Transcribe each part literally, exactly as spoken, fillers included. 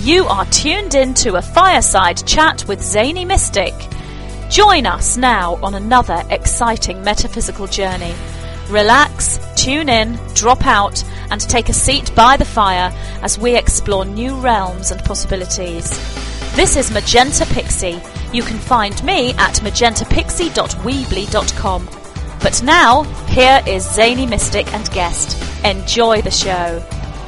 You are tuned in to a fireside chat with Zany Mystic. Join us now on another exciting metaphysical journey. Relax, tune in, drop out, and take a seat by the fire as we explore new realms and possibilities. This is Magenta Pixie. You can find me at magenta pixie dot weebly dot com. But now, here is Zany Mystic and guest. Enjoy the show.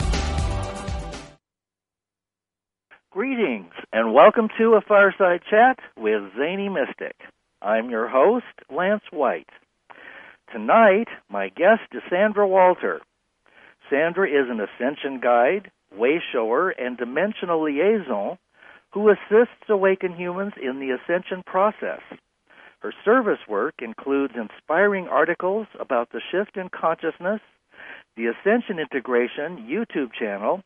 Greetings, and welcome to a Fireside Chat with Zany Mystic. I'm your host, Lance White. Tonight, my guest is Sandra Walter. Sandra is an ascension guide, way shower, and dimensional liaison who assists awakened humans in the ascension process. Her service work includes inspiring articles about the shift in consciousness, the Ascension Integration YouTube channel,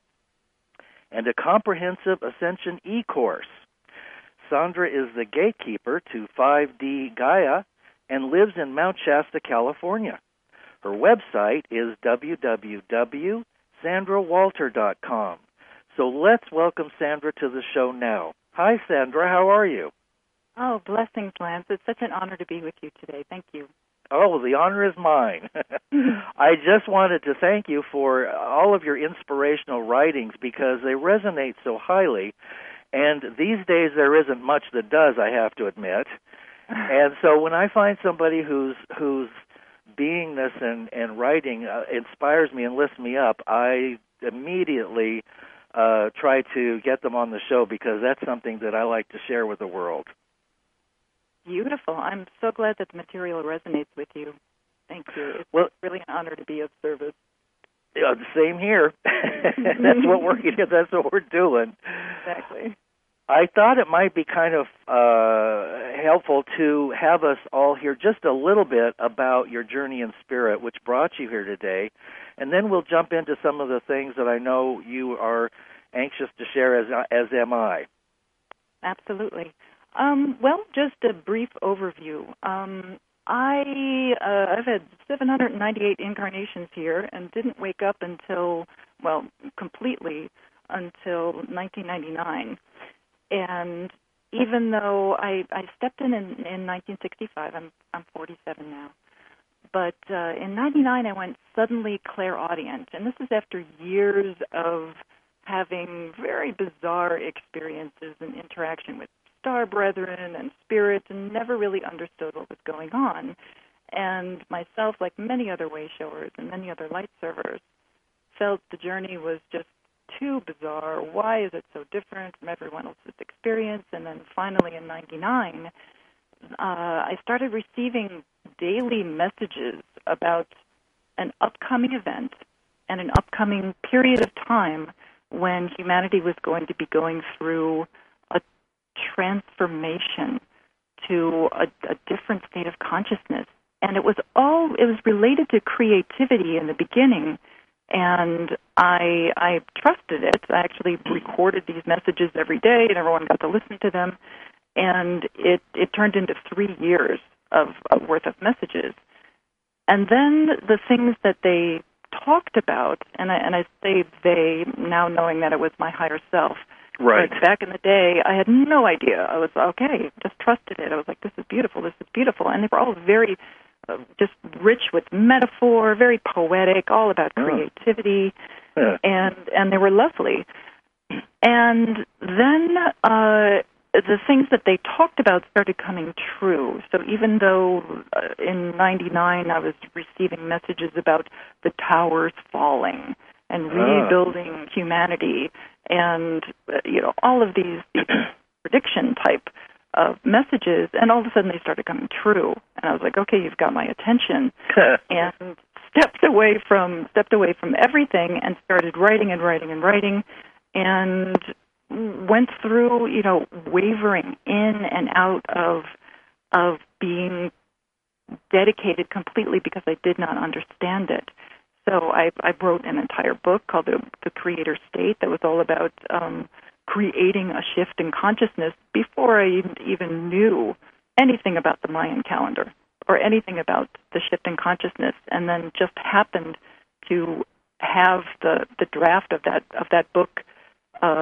and a comprehensive Ascension e-course. Sandra is the gatekeeper to five D Gaia and lives in Mount Shasta, California. Her website is w w w dot sandra walter dot com. So let's welcome Sandra to the show now. Hi, Sandra. How are you? Oh, blessings, Lance. It's such an honor to be with you today. Thank you. Oh, the honor is mine. I just wanted to thank you for all of your inspirational writings because they resonate so highly. And these days there isn't much that does, I have to admit. And so when I find somebody whose whose beingness and, and writing uh, inspires me and lifts me up, I immediately uh, try to get them on the show because that's something that I like to share with the world. Beautiful. I'm so glad that the material resonates with you. Thank you. It's well, really an honor to be of service. Yeah, same here. That's what we're that's what we're doing. Exactly. I thought it might be kind of uh, helpful to have us all hear just a little bit about your journey in spirit, which brought you here today, and then we'll jump into some of the things that I know you are anxious to share, as as am I. Absolutely. Um, well, just a brief overview. Um, I, uh, I've had seven hundred ninety-eight incarnations here and didn't wake up until, well, completely until nineteen ninety-nine. And even though I, I stepped in, in in nineteen sixty-five, I'm I'm forty-seven now. But uh, in ninety-nine, I went suddenly clairaudient, and this is after years of having very bizarre experiences and interaction with star brethren and spirits, and never really understood what was going on. And myself, like many other way showers and many other light servers, felt the journey was just too bizarre. Why is it so different from everyone else's experience? And then finally in ninety-nine, uh, I started receiving daily messages about an upcoming event and an upcoming period of time when humanity was going to be going through a transformation to a, a different state of consciousness. And it was all, it was related to creativity in the beginning, and I I trusted it. I actually recorded these messages every day, and everyone got to listen to them, and it, it turned into three years of, of worth of messages. And then the things that they talked about, and I, and I say they, now knowing that it was my higher self. Right. But back in the day, I had no idea. I was, okay, just trusted it. I was like, this is beautiful, this is beautiful. And they were all very uh, just rich with metaphor, very poetic, all about creativity, yeah. and and they were lovely. And then uh, the things that they talked about started coming true. So even though uh, in ninety-nine I was receiving messages about the towers falling and rebuilding ah. humanity, and uh, you know, all of these, these prediction type of messages, and all of a sudden they started coming true. And I was like, okay, you've got my attention, and stepped away from stepped away from everything and started writing and writing and writing, and went through, you know, wavering in and out of of being dedicated completely because I did not understand it. So I, I wrote an entire book called The, the Creator State that was all about um, creating a shift in consciousness before I even, even knew anything about the Mayan calendar or anything about the shift in consciousness, and then just happened to have the, the draft of that of that book uh,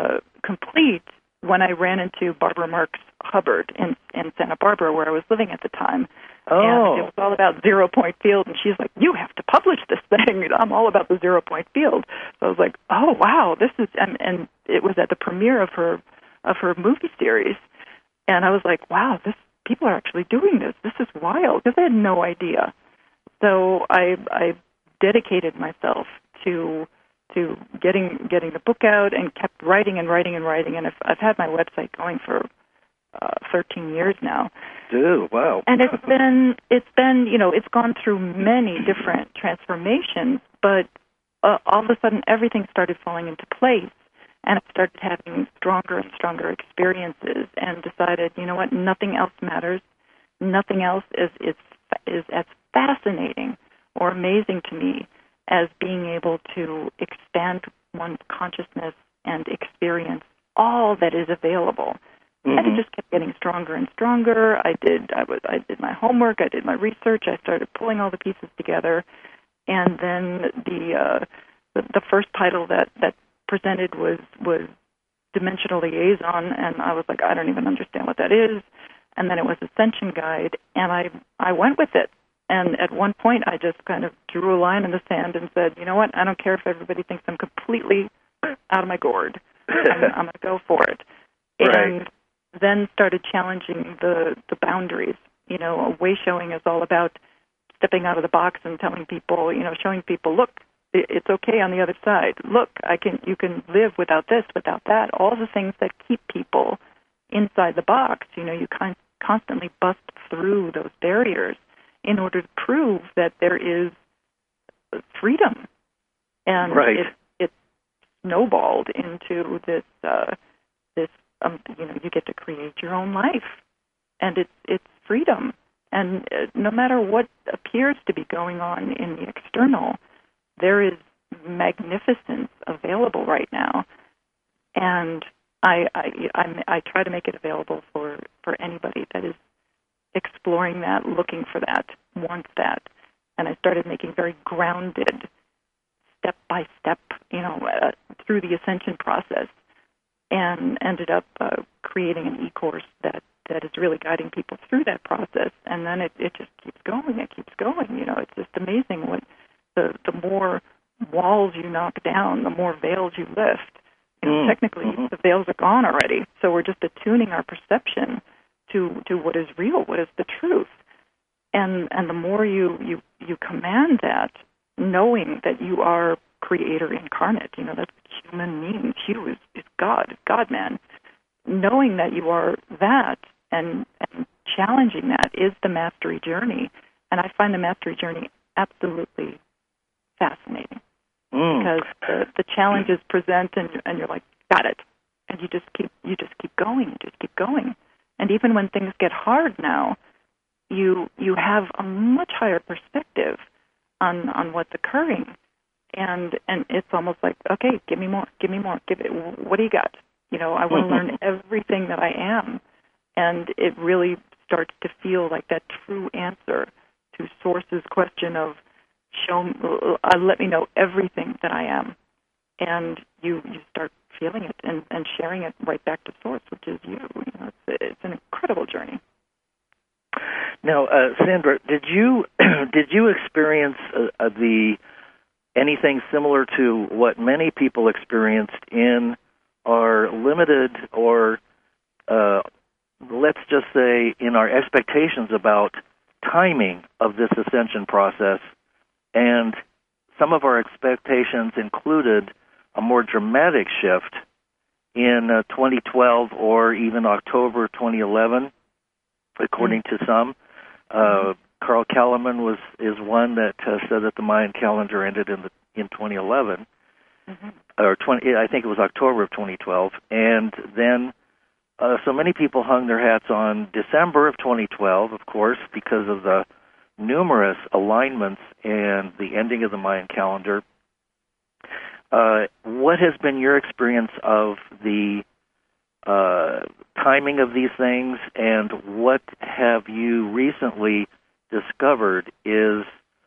complete when I ran into Barbara Marx Hubbard in, in Santa Barbara, where I was living at the time. Oh. And it was all about zero-point field, and she's like, you have to publish this thing. I'm all about the zero-point field. So I was like, oh, wow, this is, and, and it was at the premiere of her of her movie series. And I was like, wow, this people are actually doing this. This is wild, because I had no idea. So I I dedicated myself to to getting getting the book out and kept writing and writing and writing. And I've, I've had my website going for uh, thirteen years now. Dude, wow. And it's been it's been you know it's gone through many different transformations, but uh, all of a sudden everything started falling into place. And I started having stronger and stronger experiences, and decided, you know what, nothing else matters. Nothing else is is is as fascinating or amazing to me as being able to expand one's consciousness and experience all that is available. Mm-hmm. And it just kept getting stronger and stronger. I did I was I did my homework. I did my research. I started pulling all the pieces together, and then the uh, the, the first title that that presented was was Dimensional Liaison, and I was like, I don't even understand what that is. And then it was Ascension Guide, and I I went with it. And at one point, I just kind of drew a line in the sand and said, you know what, I don't care if everybody thinks I'm completely out of my gourd. I'm, I'm going to go for it. Right. And then started challenging the, the boundaries. You know, way showing is all about stepping out of the box and telling people, you know, showing people, look, it's okay on the other side. Look, I can. You can live without this, without that. All the things that keep people inside the box. You know, you con- constantly bust through those barriers in order to prove that there is freedom. And right. it, it snowballed into this. Uh, this. Um, you know, you get to create your own life, and it's it's freedom. And uh, no matter what appears to be going on in the external, there is magnificence available right now, and I, I, I, I try to make it available for, for anybody that is exploring that, looking for that, wants that. And I started making very grounded, step-by-step, you know, uh, through the ascension process, and ended up uh, creating an e-course that, that is really guiding people through that process. And then it, it just keeps going, it keeps going. You know, it's just amazing what The, the more walls you knock down, the more veils you lift. You know, mm, technically, mm-hmm. the veils are gone already, so we're just attuning our perception to, to what is real, what is the truth. And and the more you, you, you command that, knowing that you are Creator incarnate, you know, that's what human means. Hugh is, is God, God-man. Knowing that you are that and, and challenging that is the mastery journey. And I find the mastery journey absolutely fascinating, mm. because the, the challenges present, and and you're like, got it, and you just keep you just keep going, you just keep going, and even when things get hard now, you you have a much higher perspective on on what's occurring, and and it's almost like, okay, give me more, give me more, give it. What do you got? You know, I want to learn everything that I am, and it really starts to feel like that true answer to Source's question of, show, uh, let me know everything that I am, and you, you start feeling it and, and sharing it right back to Source, which is you. You know, it's, it's an incredible journey. Now, uh, Sandra, did you did you experience uh, uh, the anything similar to what many people experienced in our limited, or uh, let's just say in our expectations about timing of this ascension process? And some of our expectations included a more dramatic shift in uh, twenty twelve or even October twenty eleven, according mm-hmm. to some. Uh, Carl Kalaman was is one that uh, said that the Mayan calendar ended in the, in twenty eleven, mm-hmm. or twenty. I think it was October of twenty twelve, and then uh, so many people hung their hats on December of twenty twelve, of course, because of the numerous alignments and the ending of the Mayan calendar. Uh, what has been your experience of the uh, timing of these things, and what have you recently discovered is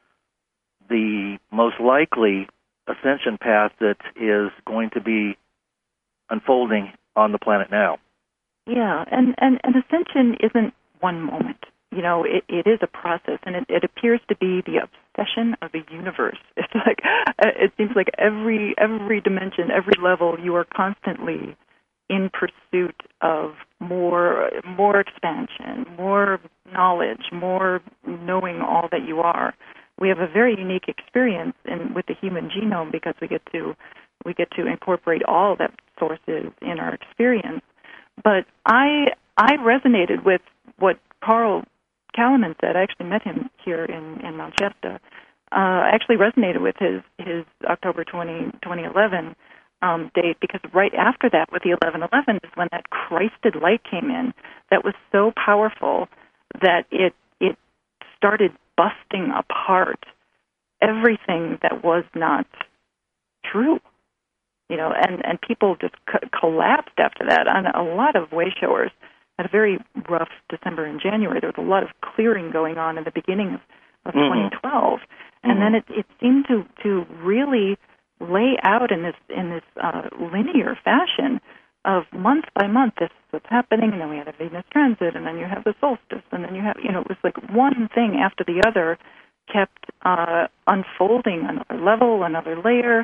the most likely ascension path that is going to be unfolding on the planet now. Yeah, and, and, and ascension isn't one moment. You know, it, it is a process, and it, it appears to be the obsession of the universe. It's like, it seems like every every dimension, every level, you are constantly in pursuit of more more expansion, more knowledge, more knowing all that you are. We have a very unique experience in, with the human genome because we get to we get to incorporate all that sources in our experience. But I I resonated with what Carl Kalaman said. I actually met him here in, in Mount Shasta. Uh, I actually resonated with his, his October twentieth, twenty eleven um, date because right after that, with the eleven eleven, is when that Christed light came in that was so powerful that it it started busting apart everything that was not true. You know, and, and people just co- collapsed after that. And a lot of wayshowers had a very rough December and January. There was a lot of clearing going on in the beginning of, of mm-hmm. twenty twelve, and mm-hmm. then it, it seemed to, to really lay out in this in this uh, linear fashion of month by month. This is what's happening, and then we had a Venus transit, and then you have the solstice, and then you have you know it was like one thing after the other kept uh, unfolding, another level, another layer.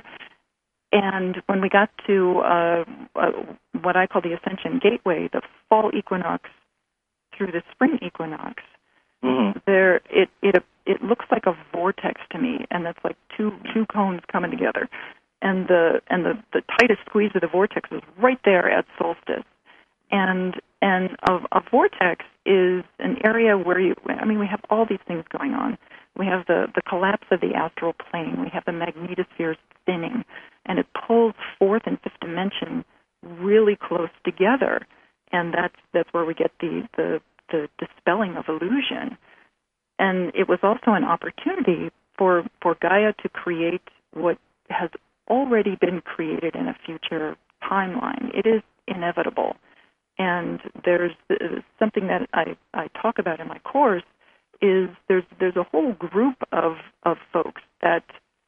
And when we got to uh, uh, what I call the Ascension Gateway, the fall equinox through the spring equinox, mm-hmm. there it, it it looks like a vortex to me, and that's like two two cones coming together, and the and the, the tightest squeeze of the vortex is right there at solstice, and and a, a vortex is an area where you I mean we have all these things going on. We have the, the collapse of the astral plane. We have the magnetospheres thinning, and it pulls fourth and fifth dimension really close together, and that's that's where we get the, the, the dispelling of illusion. And it was also an opportunity for, for Gaia to create what has already been created in a future timeline. It is inevitable. And there's something that I, I talk about in my course is there's there's a whole group of, of folks that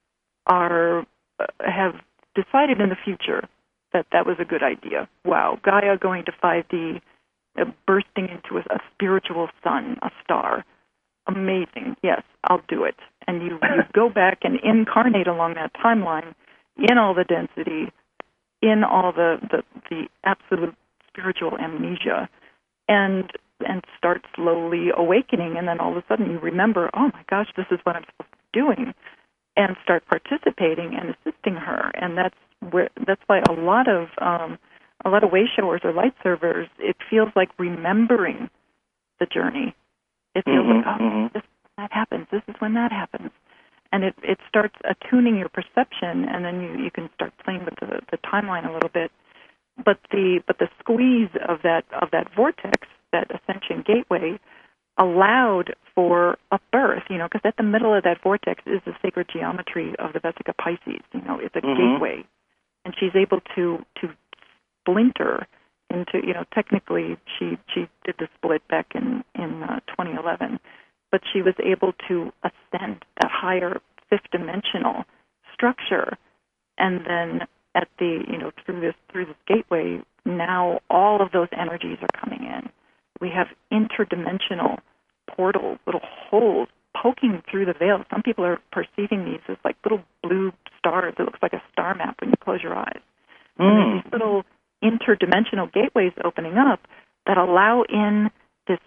are uh, have decided in the future that that was a good idea. Wow, Gaia going to five D, uh, bursting into a, a spiritual sun, a star. Amazing. Yes, I'll do it. And you, you go back and incarnate along that timeline in all the density, in all the, the, the absolute spiritual amnesia, and and start slowly awakening, and then all of a sudden you remember, oh my gosh, this is what I'm supposed to be doing, and start participating and assisting her. And that's where that's why a lot of um, a lot of wayshowers or light servers, it feels like remembering the journey. It feels mm-hmm, like, oh, mm-hmm. this that happens. This is when that happens, and it it starts attuning your perception, and then you, you can start playing with the, the timeline a little bit. But the but the squeeze of that of that vortex, that Ascension Gateway, allowed for a birth, you know, because at the middle of that vortex is the sacred geometry of the Vesica Pisces. You know, it's a mm-hmm. gateway, and she's able to to splinter into, you know, technically she she did the split back in in uh, twenty eleven, but she was able to ascend that higher fifth dimensional structure, and then at the you know through this through this gateway, now all of those energies are coming in. We have interdimensional portals, little holes poking through the veil. Some people are perceiving these as like little blue stars. It looks like a star map when you close your eyes. Mm. And there's these little interdimensional gateways opening up that allow in this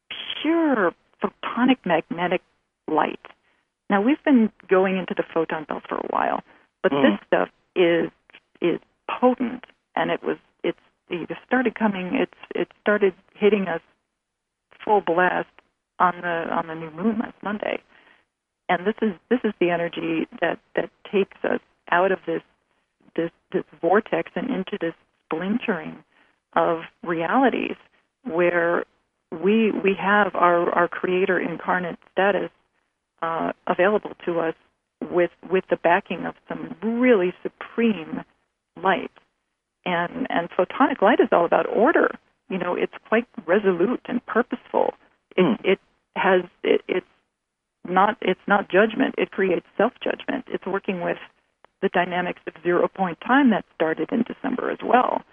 pure photonic magnetic light. Now, we've been going into the photon belt for a while, but mm. this stuff is is potent, and it was it's it started coming. It's it started hitting us full blast on the on the new moon last Monday, and this is this is the energy that, that takes us out of this this this vortex and into this splintering of realities where we we have our, our creator incarnate status uh, available to us with with the backing of some really supreme light. And and photonic light is all about order. You know, it's quite resolute and purposeful. It mm. it has it, it's not it's not judgment. It creates self-judgment. It's working with the dynamics of zero point time that started in December as well.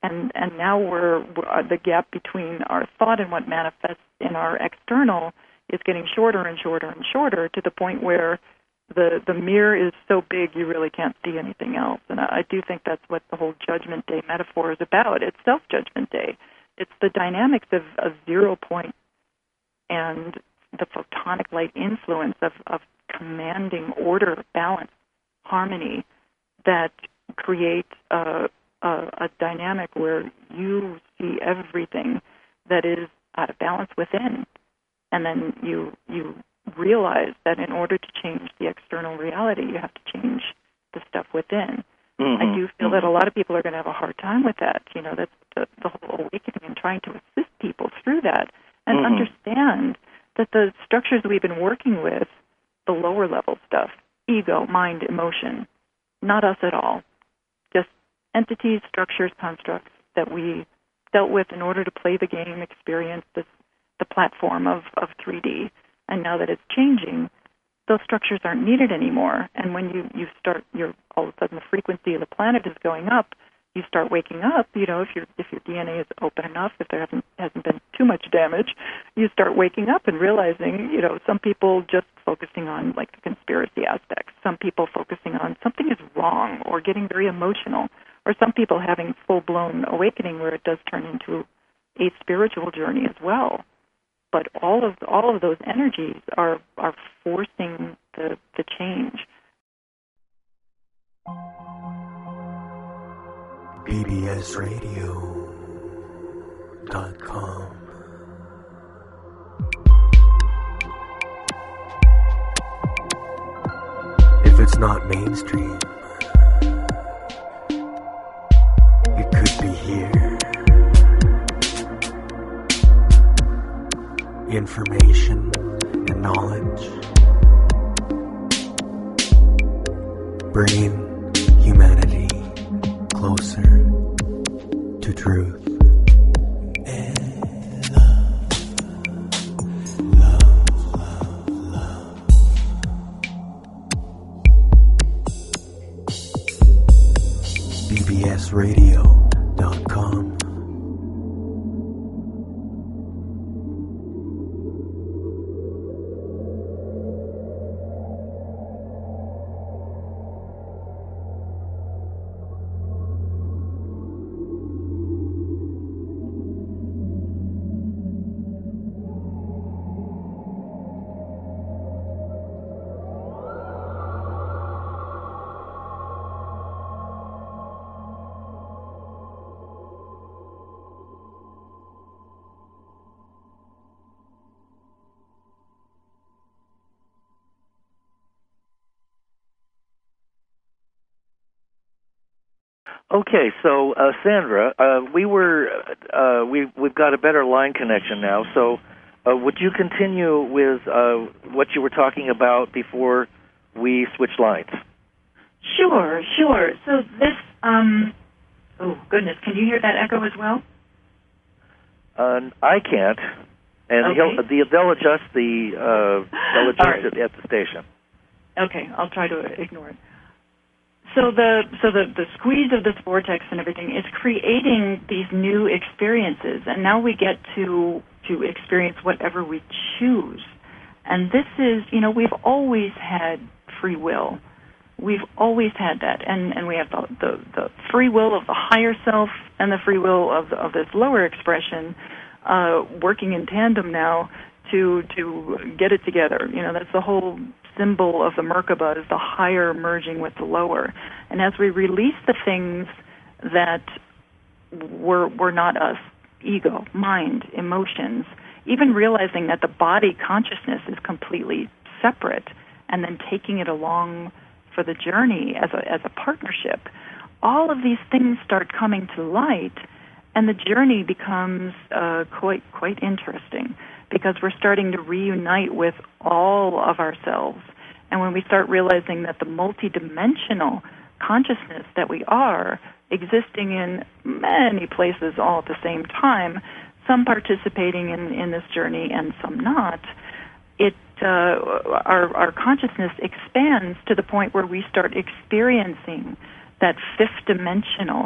And and now we're, we're the gap between our thought and what manifests in our external is getting shorter and shorter and shorter to the point where the the mirror is so big you really can't see anything else. And I, I do think that's what the whole Judgment Day metaphor is about. It's self-Judgment Day. It's the dynamics of, of zero point and the photonic light influence of, of commanding order, balance, harmony that create a, a, a dynamic where you see everything that is out of balance within. And then you you realize that in order to change the external reality, you have to change the stuff within. Mm-hmm. I do feel mm-hmm. that a lot of people are going to have a hard time with that. You know, that's the, the whole awakening and trying to assist people through that and mm-hmm. understand that the structures we've been working with, the lower level stuff, ego, mind, emotion, not us at all. Just entities, structures, constructs that we dealt with in order to play the game, experience this, the platform of, of three D. And now that it's changing, those structures aren't needed anymore. And when you, you start, you're, all of a sudden the frequency of the planet is going up, you start waking up, you know, if, your if your D N A is open enough, if there hasn't, hasn't been too much damage, you start waking up and realizing, you know, some people just focusing on, like, the conspiracy aspects, some people focusing on something is wrong or getting very emotional, or some people having full-blown awakening where it does turn into a spiritual journey as well. But all of all of those energies are are forcing the the change. B B S radio dot com. If it's not mainstream, it could be here. Information and knowledge, bringing humanity closer to truth and love, love, love, love. B B S radio dot com. Okay, so uh, Sandra, uh, we were uh, we we've got a better line connection now. So, uh, would you continue with uh, what you were talking about before we switched lines? Sure, sure. So this, um, oh goodness, can you hear that echo as well? Uh, I can't, and okay. he'll, the, they'll adjust the uh, they'll adjust right. it at the station. Okay, I'll try to ignore it. So the so the, the squeeze of this vortex and everything is creating these new experiences, and now we get to to experience whatever we choose. And this is, you know, we've always had free will. We've always had that, and, and we have the, the, the free will of the higher self and the free will of the, of this lower expression uh, working in tandem now to to get it together. You know, that's the whole symbol of the Merkaba, is the higher merging with the lower. And as we release the things that were were not us, ego, mind, emotions, even realizing that the body consciousness is completely separate, and then taking it along for the journey as a as a partnership, all of these things start coming to light, and the journey becomes uh, quite quite interesting, because we're starting to reunite with all of ourselves. And when we start realizing that the multidimensional consciousness that we are, existing in many places all at the same time, some participating in, in this journey and some not, it uh, our, our consciousness expands to the point where we start experiencing that fifth dimensional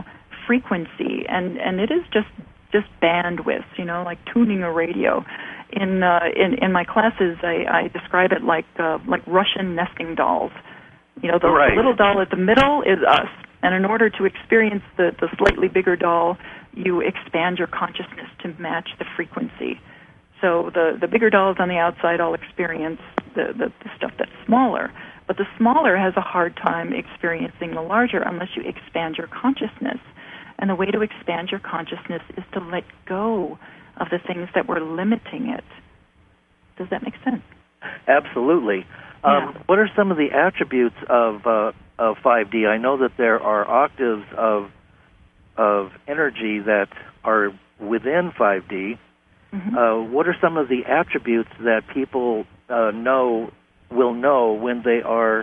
frequency, and, and it is just just bandwidth, you know, like tuning a radio. In uh, in in my classes, I, I describe it like uh, like Russian nesting dolls. You know, the right. little doll at the middle is us, and in order to experience the, the slightly bigger doll, you expand your consciousness to match the frequency. So the, the bigger dolls on the outside all experience the, the, the stuff that's smaller, but the smaller has a hard time experiencing the larger unless you expand your consciousness. And the way to expand your consciousness is to let go of the things that were limiting it. Does that make sense? Absolutely. Um, yeah. What are some of the attributes of uh, of five D? I know that there are octaves of of energy that are within five D. Mm-hmm. Uh, what are some of the attributes that people uh, know will know when they are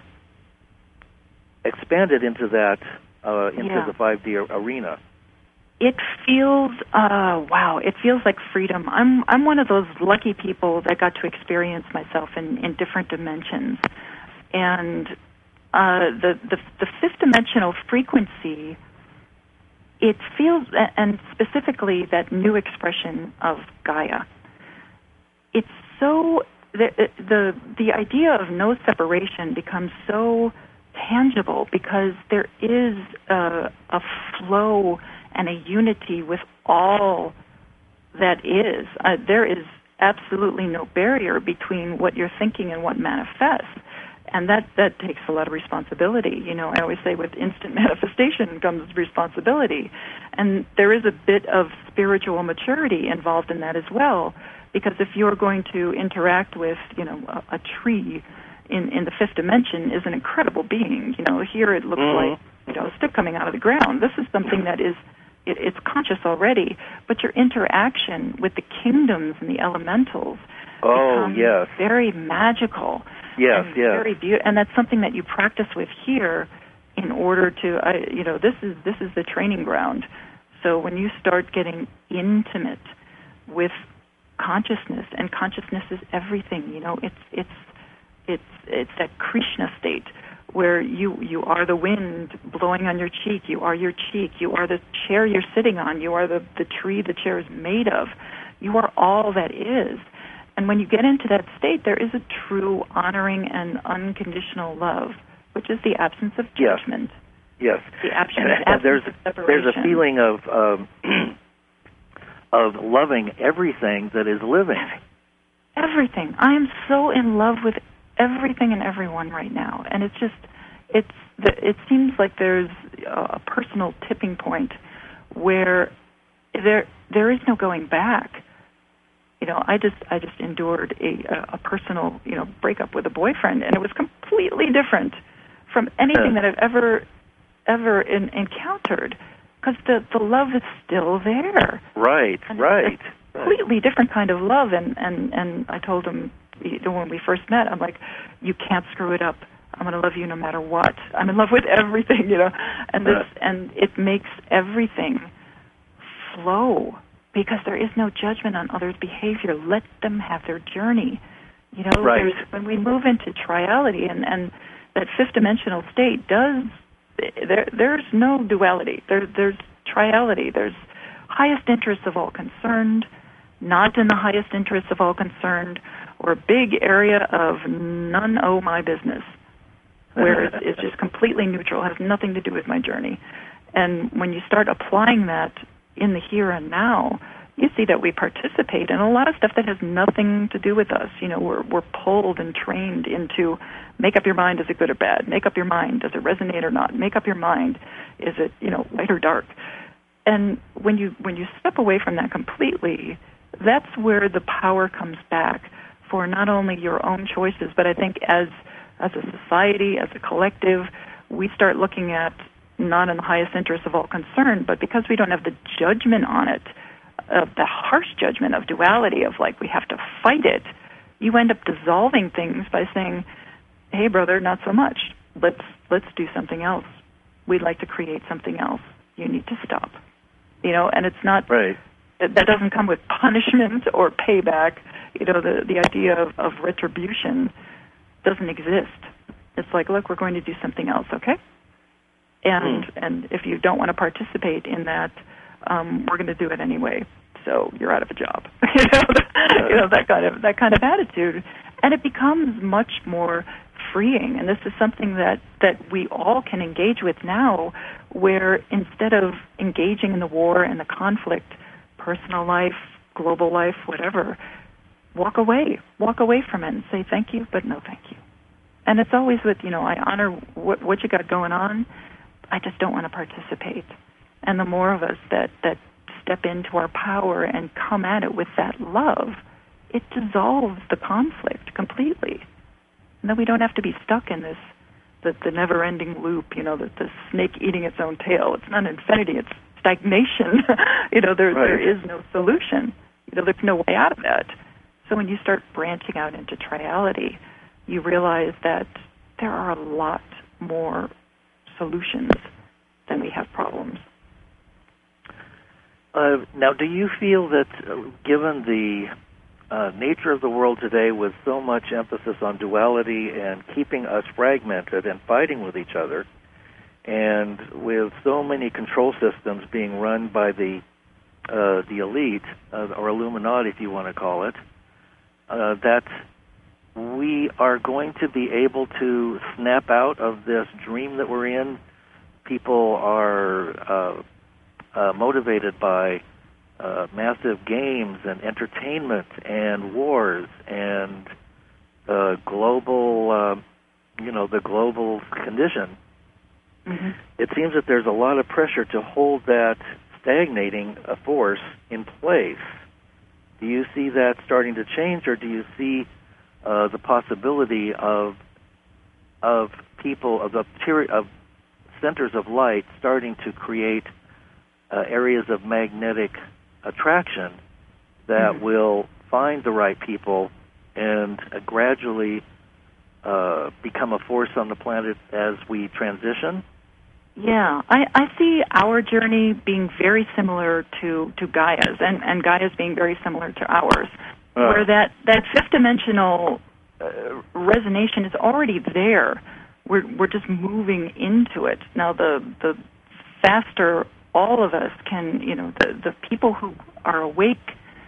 expanded into that uh, into yeah. the five D arena? It feels uh, wow. It feels like freedom. I'm I'm one of those lucky people that got to experience myself in, in different dimensions, and uh, the, the the fifth dimensional frequency. It feels, and specifically that new expression of Gaia. It's so the the the idea of no separation becomes so tangible because there is a, a flow and a unity with all that is. Uh, there is absolutely no barrier between what you're thinking and what manifests. And that, that takes a lot of responsibility. You know, I always say with instant manifestation comes responsibility. And there is a bit of spiritual maturity involved in that as well, because if you're going to interact with, you know, a, a tree in, in the fifth dimension is an incredible being. You know, here it looks mm-hmm. like, you know, a stick coming out of the ground. This is something that is, it, it's conscious already, but your interaction with the kingdoms and the elementals oh, becomes yes. very magical. Yes, and yes. Very be- and that's something that you practice with here in order to, I, you know, this is this is the training ground. So when you start getting intimate with consciousness, and consciousness is everything, you know, it's it's it's it's that Krishna state where you you are the wind blowing on your cheek, you are your cheek, you are the chair you're sitting on, you are the the tree the chair is made of, you are all that is. And when you get into that state, there is a true honoring and unconditional love, which is the absence of judgment. Yes. The absence, and, absence and there's, of separation. There's a feeling of um, of loving everything that is living. Everything. I am so in love with everything and everyone right now, and it's just, it's the, it seems like there's a personal tipping point where there there is no going back. You know, I just I just endured a a personal, you know, breakup with a boyfriend, and it was completely different from anything that I've ever ever in, encountered, because the the love is still there. Right, and right. It's a completely different kind of love, and and and I told him, you know, when we first met, I'm like, you can't screw it up. I'm going to love you no matter what. I'm in love with everything, you know, and this uh. and it makes everything flow. Because there is no judgment on others' behavior. Let them have their journey. You know, right. there's, when we move into triality, and, and that fifth dimensional state does, there there's no duality. There, there's triality. There's highest interests of all concerned, not in the highest interests of all concerned, or a big area of none o' my business, where it's, it's just completely neutral, has nothing to do with my journey. And when you start applying that in the here and now, you see that we participate in a lot of stuff that has nothing to do with us. You know, we're we're pulled and trained into make up your mind, is it good or bad? Make up your mind, does it resonate or not? Make up your mind, is it, you know, light or dark? And when you when you step away from that completely, that's where the power comes back for not only your own choices, but I think as as a society, as a collective, we start looking at not in the highest interest of all concerned, but because we don't have the judgment on it, uh, the harsh judgment of duality of like we have to fight it, you end up dissolving things by saying, hey, brother, not so much. Let's let's do something else. We'd like to create something else. You need to stop. You know, and it's not, right. that doesn't come with punishment or payback. You know, the, the idea of, of retribution doesn't exist. It's like, look, we're going to do something else, okay? and Mm. and if you don't want to participate in that, um, we're going to do it anyway. So you're out of a job. you know, the, you know that kind of that kind of attitude, and it becomes much more freeing. And this is something that that we all can engage with now, where instead of engaging in the war and the conflict, personal life, global life, whatever, walk away, walk away from it and say thank you, but no thank you. And it's always with, you know, I honor what, what you got going on. I just don't want to participate. And the more of us that, that step into our power and come at it with that love, it dissolves the conflict completely. And then we don't have to be stuck in this, the, the never-ending loop, you know, the, the snake eating its own tail. It's not infinity, it's stagnation. you know, there Right. there is no solution. You know, there's no way out of that. So when you start branching out into triality, you realize that there are a lot more solutions than we have problems. Uh, now, do you feel that, uh, given the uh, nature of the world today, with so much emphasis on duality and keeping us fragmented and fighting with each other, and with so many control systems being run by the uh, the elite, uh, or Illuminati, if you want to call it, uh, that we are going to be able to snap out of this dream that we're in? People are uh, uh, motivated by uh, massive games and entertainment and wars and uh, global, uh, you know, the global condition. Mm-hmm. It seems that there's a lot of pressure to hold that stagnating uh, force in place. Do you see that starting to change, or do you see uh, the possibility of of people of the of centers of light starting to create uh, areas of magnetic attraction that Mm-hmm. will find the right people and uh, gradually uh, become a force on the planet as we transition? Yeah, I, I see our journey being very similar to, to Gaia's, and, and Gaia's being very similar to ours, Uh. where that, that fifth-dimensional uh, resonation is already there. We're we're just moving into it. Now, the the faster all of us can, you know, the, the people who are awake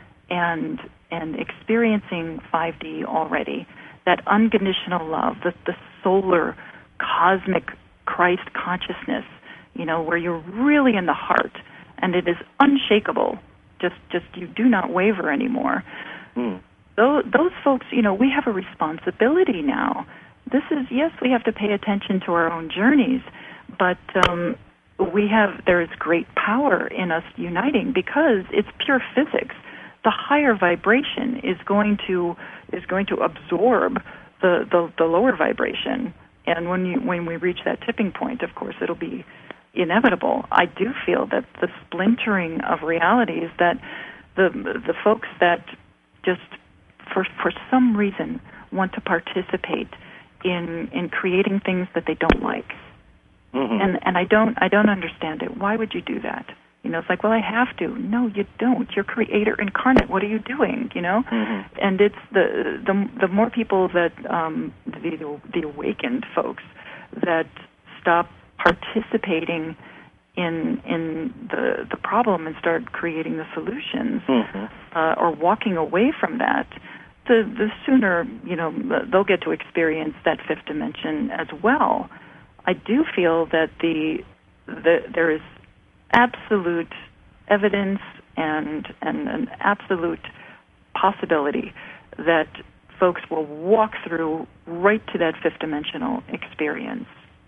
and and experiencing five D already, that unconditional love, the, the solar, cosmic Christ consciousness, you know, where you're really in the heart, and it is unshakable. Just, just you do not waver anymore. Mm. Those, those folks, you know, we have a responsibility now. This is, yes, we have to pay attention to our own journeys, but um, we have, there is great power in us uniting because it's pure physics. The higher vibration is going to is going to absorb the, the, the lower vibration. And when you when we reach that tipping point, of course, it'll be inevitable. I do feel that the splintering of reality is that the the folks that just for for some reason want to participate in in creating things that they don't like, Mm-hmm. and and I don't I don't understand it. Why would you do that? You know, it's like, well, I have to. No, you don't. You're Creator incarnate. What are you doing? You know, Mm-hmm. and it's the the the more people that um, the the awakened folks that stop participating in in the the problem and start creating the solutions, Mm-hmm. uh, or walking away from that, the the sooner, you know, they'll get to experience that fifth dimension as well. I do feel that the the there is absolute evidence and, and an absolute possibility that folks will walk through right to that fifth dimensional experience.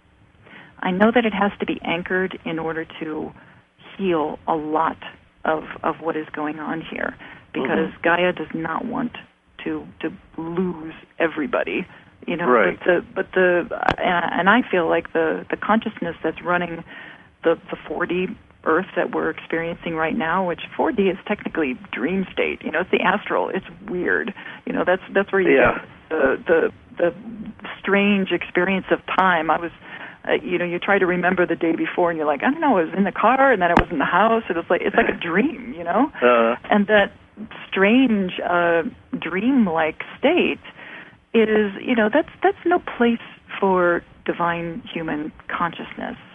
I know that it has to be anchored in order to heal a lot of of what is going on here, because Mm-hmm. Gaia does not want to to lose everybody. You know, Right. but the but the and I feel like the the consciousness that's running the the four D Earth that we're experiencing right now, which four D is technically dream state. You know, it's the astral. It's weird. You know, that's that's where you Yeah. get the the the strange experience of time. I was, uh, you know, you try to remember the day before, and you're like, I don't know, I was in the car, and then I was in the house. It was like it's like a dream, you know. Uh, And that strange uh, dream-like state is, you know, that's that's no place for divine human consciousness.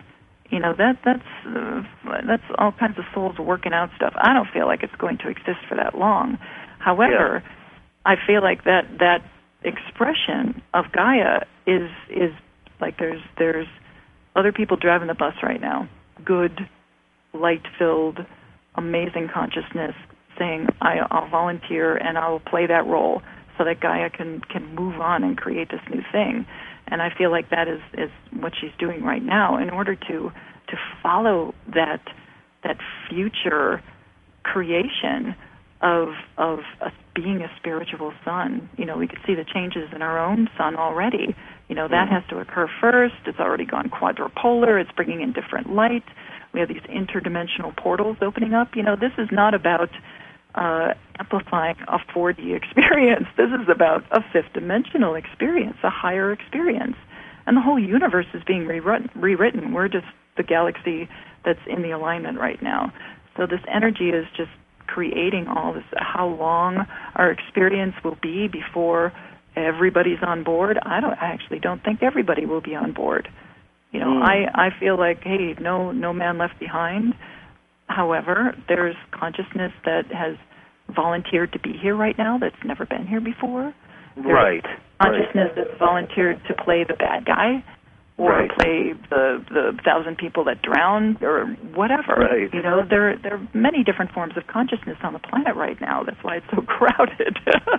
You know, that that's uh, that's all kinds of souls working out stuff. I don't feel like it's going to exist for that long. However, yeah. I feel like that that expression of Gaia is is like there's there's other people driving the bus right now. Good, light-filled, amazing consciousness saying, I, I'll volunteer and I'll play that role so that Gaia can, can move on and create this new thing. And I feel like that is, is what she's doing right now in order to to follow that that future creation of of a, being a spiritual sun. You know, we could see the changes in our own sun already. You know, that has to occur first. It's already gone quadrupolar. It's bringing in different light. We have these interdimensional portals opening up. You know, this is not about uh, amplifying a four D experience. This is about a fifth-dimensional experience, a higher experience. And the whole universe is being rewritten. rewritten. We're just the galaxy that's in the alignment right now. So this energy is just creating all this. How long our experience will be before everybody's on board, I don't. I actually don't think everybody will be on board. You know, mm. I, I feel like, hey, no no man left behind. However, there's consciousness that has volunteered to be here right now that's never been here before. There's right. consciousness right. that's volunteered to play the bad guy or right. play the the thousand people that drown or whatever. Right. You know, there there are many different forms of consciousness on the planet right now. That's why it's so crowded.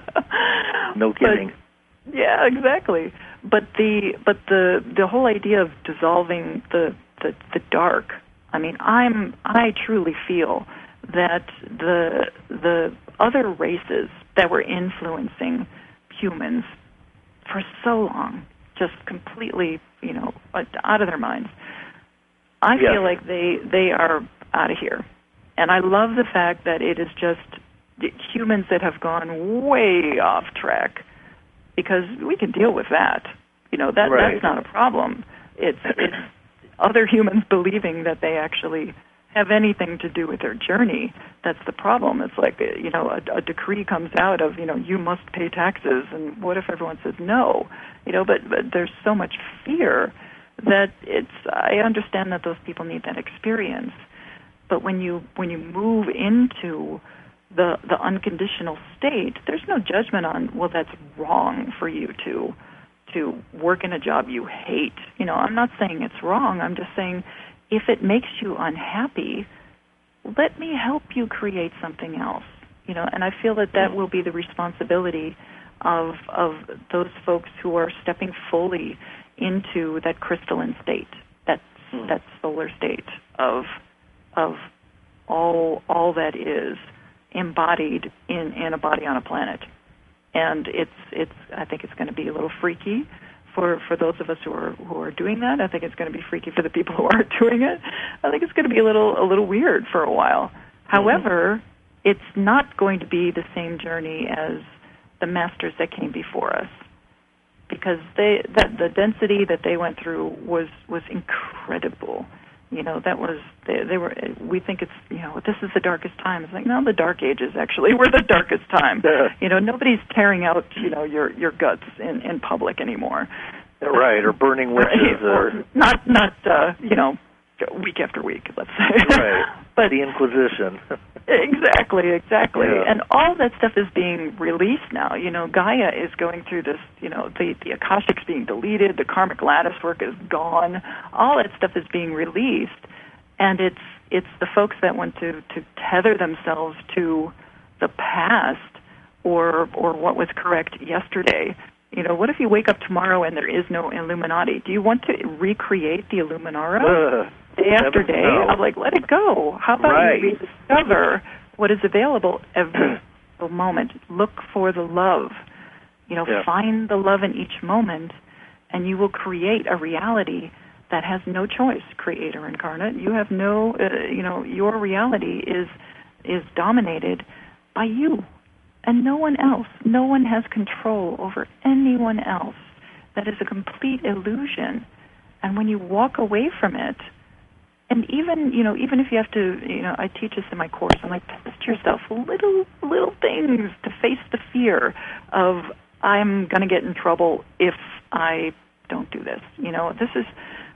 No kidding. But, yeah, exactly. But the but the the whole idea of dissolving the, the the dark. I mean, I'm I truly feel that the the other races that were influencing humans for so long, just completely, you know, out of their minds. I yes. feel like they they are out of here, and I love the fact that it is just humans that have gone way off track. Because we can deal with that. You know, that right. that's not a problem. It's, it's other humans believing that they actually have anything to do with their journey. That's the problem. It's like, you know, a, a decree comes out of, you know, you must pay taxes, and what if everyone says no? You know, but, but there's so much fear that it's, I understand that those people need that experience. But when you when you move into the the unconditional state, there's no judgment on, well, that's wrong for you to to work in a job you hate. You know, I'm not saying it's wrong. I'm just saying if it makes you unhappy, let me help you create something else. You know, and I feel that that will be the responsibility of of those folks who are stepping fully into that crystalline state, that mm. that solar state of of all all that is embodied in, in a body on a planet. And it's it's I think it's going to be a little freaky for, for those of us who are who are doing that. I think it's going to be freaky for the people who aren't doing it. I think it's going to be a little a little weird for a while. However, mm-hmm. it's not going to be the same journey as the masters that came before us, because they that the density that they went through was was incredible. You know, that was, they, they were, we think it's, you know, this is the darkest time. It's like, no, the dark ages actually were the darkest time. You know, nobody's tearing out, you know, your, your guts in, in public anymore. Right, or burning witches. Or, or not, not uh, you know, week after week, let's say. Right, but the Inquisition. Exactly, exactly. Yeah. And all that stuff is being released now. You know, Gaia is going through this, you know, the, the Akashic's being deleted, the karmic lattice work is gone, all that stuff is being released, and it's it's the folks that want to, to tether themselves to the past or or what was correct yesterday. You know, what if you wake up tomorrow and there is no Illuminati? Do you want to recreate the Illuminara? Uh, day after day? know. I'm like, let it go. How about right. you rediscover what is available every moment? Look for the love. You know, yeah. find the love in each moment, and you will create a reality that has no choice, creator incarnate. You have no, uh, you know, your reality is is dominated by you. And no one else. No one has control over anyone else. That is a complete illusion. And when you walk away from it, and even, you know, even if you have to, you know, I teach this in my course, I'm like, test yourself, little, little things to face the fear of, I'm going to get in trouble if I don't do this. You know, this is,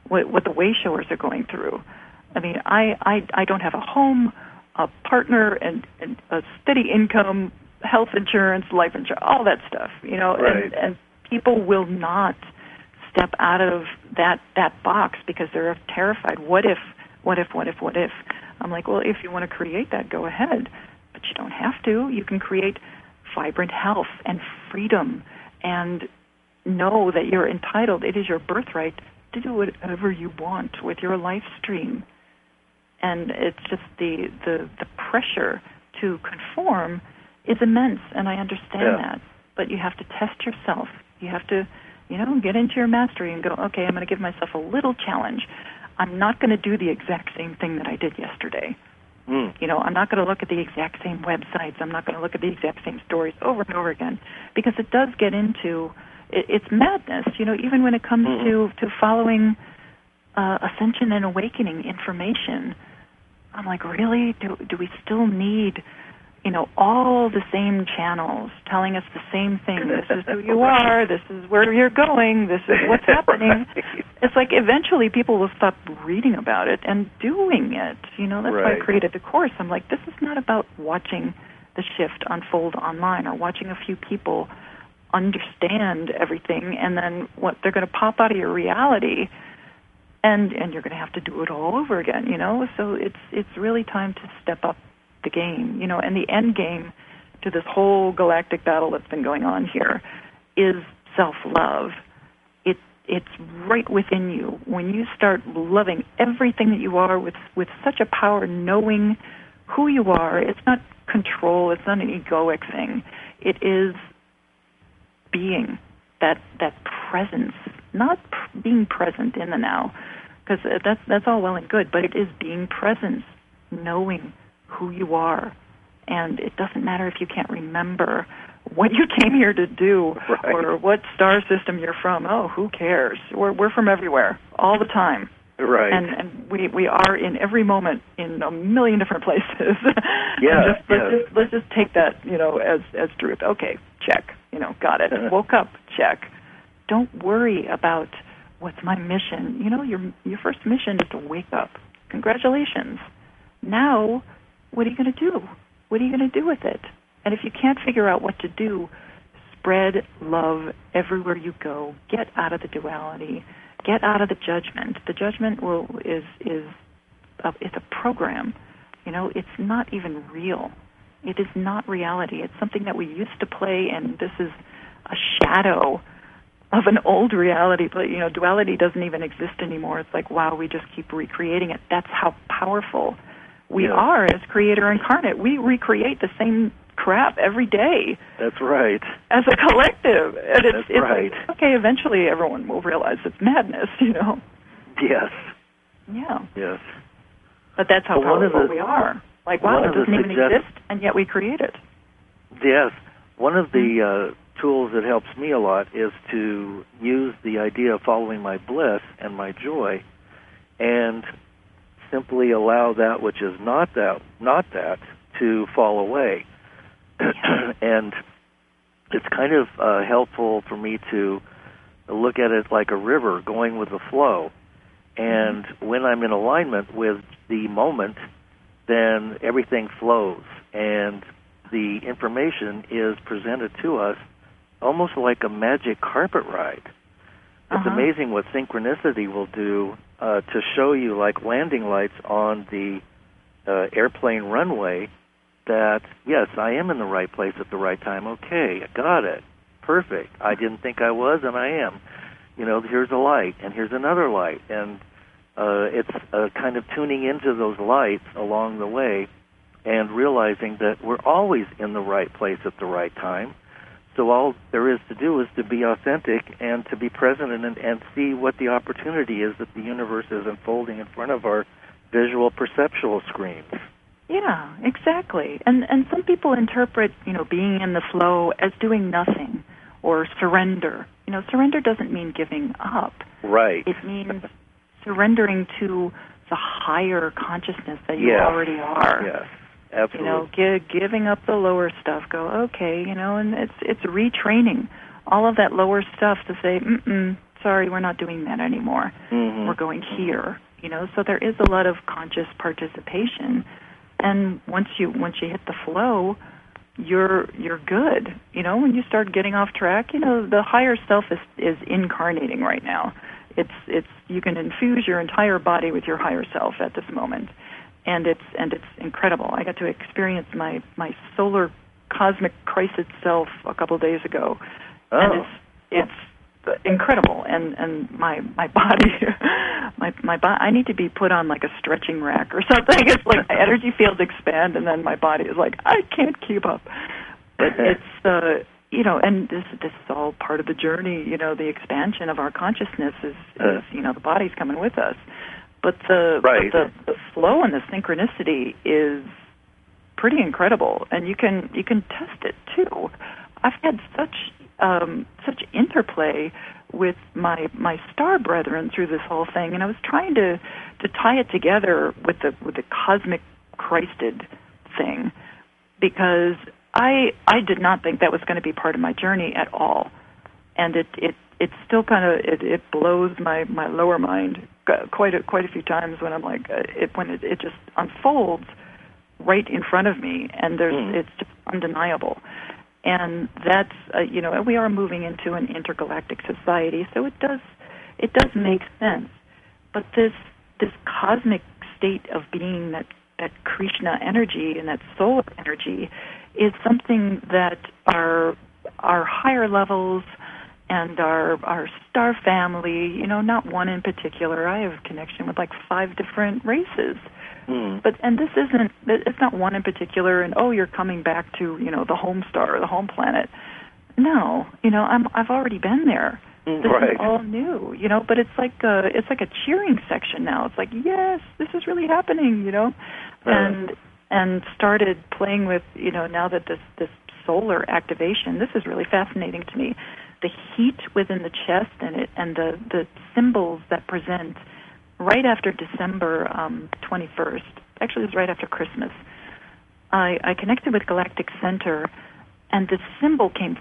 what, what the way showers are going through. I mean, I, I, I don't have a home, a partner, and, and a steady income, health insurance, life insurance, all that stuff, you know, right. and, and people will not step out of that, that box because they're terrified. What if, what if, what if, what if? I'm like, well, if you want to create that, go ahead. But you don't have to. You can create vibrant health and freedom and know that you're entitled. It is your birthright to do whatever you want with your life stream. And it's just the, the, the pressure to conform is immense, and I understand yeah. that. But you have to test yourself. You have to, you know, get into your mastery and go, okay, I'm going to give myself a little challenge. I'm not going to do the exact same thing that I did yesterday. Mm. You know, I'm not going to look at the exact same websites. I'm not going to look at the exact same stories over and over again, because it does get into, it, it's madness, you know, even when it comes mm. to, to following uh, ascension and awakening information. I'm like, really? Do, do we still need, you know, all the same channels telling us the same thing? This is who you are. This is where you're going. This is what's happening. Right. It's like eventually people will stop reading about it and doing it. You know, that's right. why I created the course. I'm like, this is not about watching the shift unfold online or watching a few people understand everything and then what they're going to pop out of your reality. And and you're going to have to do it all over again, you know? So it's it's really time to step up the game, you know, and the end game to this whole galactic battle that's been going on here is self-love. It it's right within you. When you start loving everything that you are with, with such a power, knowing who you are, it's not control, it's not an egoic thing. It is being, that that presence, not pr- being present in the now, because that's that's all well and good, but it is being present, knowing who you are. And it doesn't matter if you can't remember what you came here to do right. or what star system you're from. Oh, who cares? We're we're from everywhere, all the time. Right. And and we, we are in every moment in a million different places. Yeah. just, let's, yeah. just, let's just take that, you know, as as truth. Okay, check. You know, got it. Woke up, check. Don't worry about what's my mission. You know, your your first mission is to wake up. Congratulations. Now, what are you going to do? What are you going to do with it? And if you can't figure out what to do, spread love everywhere you go. Get out of the duality. Get out of the judgment. The judgment will is is a, it's a program. You know, it's not even real. It is not reality. It's something that we used to play, and this is a shadow of an old reality. But, you know, duality doesn't even exist anymore. It's like, wow, we just keep recreating it. That's how powerful we yeah. are as creator incarnate. We recreate the same crap every day. That's right. As a collective. And it's, That's it's right. like, okay, eventually everyone will realize it's madness, you know. Yes. Yeah. Yes. But that's how well, powerful the, we are. Like, wow, it doesn't even suggest- exist, and yet we create it. Yes. One of the uh, tools that helps me a lot is to use the idea of following my bliss and my joy and simply allow that which is not that, not that to fall away. And it's kind of uh, helpful for me to look at it like a river going with the flow. And when I'm in alignment with the moment, then everything flows, and the information is presented to us almost like a magic carpet ride. It's Uh-huh. amazing what synchronicity will do uh, to show you, like landing lights on the uh, airplane runway, that, yes, I am in the right place at the right time. Okay, I got it. Perfect. I didn't think I was, and I am. You know, here's a light, and here's another light. And uh, it's uh, kind of tuning into those lights along the way and realizing that we're always in the right place at the right time. So all there is to do is to be authentic and to be present and, and see what the opportunity is that the universe is unfolding in front of our visual perceptual screens. Yeah, exactly. And and some people interpret, you know, being in the flow as doing nothing or surrender. You know, surrender doesn't mean giving up. Right. It means surrendering to the higher consciousness that you yes. already are. Yes, absolutely. You know, gi- giving up the lower stuff. Go, okay, you know, and it's it's retraining all of that lower stuff to say, mm-mm, sorry, we're not doing that anymore. Mm-hmm. We're going here. You know, so there is a lot of conscious participation, and once you once you hit the flow, you're you're good. You know, when you start getting off track, you know, the higher self is is incarnating right now. It's it's you can infuse your entire body with your higher self at this moment, and it's and it's incredible. I got to experience my my solar cosmic Christ itself a couple of days ago, oh. and it's it's incredible. And, and my my body, my my body, I need to be put on like a stretching rack or something. It's like my energy fields expand, and then my body is like, I can't keep up. But it's uh, you know, and this this is all part of the journey. You know, the expansion of our consciousness is, is you know, the body's coming with us, but the right. but the, the flow and the synchronicity is pretty incredible, and you can you can test it too. I've had such um, such interplay with my my star brethren through this whole thing, and I was trying to to tie it together with the with the cosmic Christed thing, because I I did not think that was going to be part of my journey at all, and it it it still kind of it, it blows my, my lower mind quite a, quite a few times when I'm like uh, it when it, it just unfolds right in front of me, and there's mm. it's just undeniable. And that's uh, you know, we are moving into an intergalactic society, so it does it does make sense. But this this cosmic state of being, that that Krishna energy and that solar energy, is something that our our higher levels and our our star family, you know, not one in particular. I have a connection with like five different races. Mm. But and this isn't it's not one in particular, and oh, you're coming back to, you know, the home star or the home planet. No, you know, I'm I've already been there. This right. is all new, you know, but it's like a, it's like a cheering section now. It's like, yes, this is really happening, you know. Uh. And and started playing with, you know, now that this this solar activation, this is really fascinating to me. The heat within the chest and it and the, the symbols that present right after December um, twenty-first. Actually, it was right after Christmas. I, I connected with Galactic Center, and the symbol came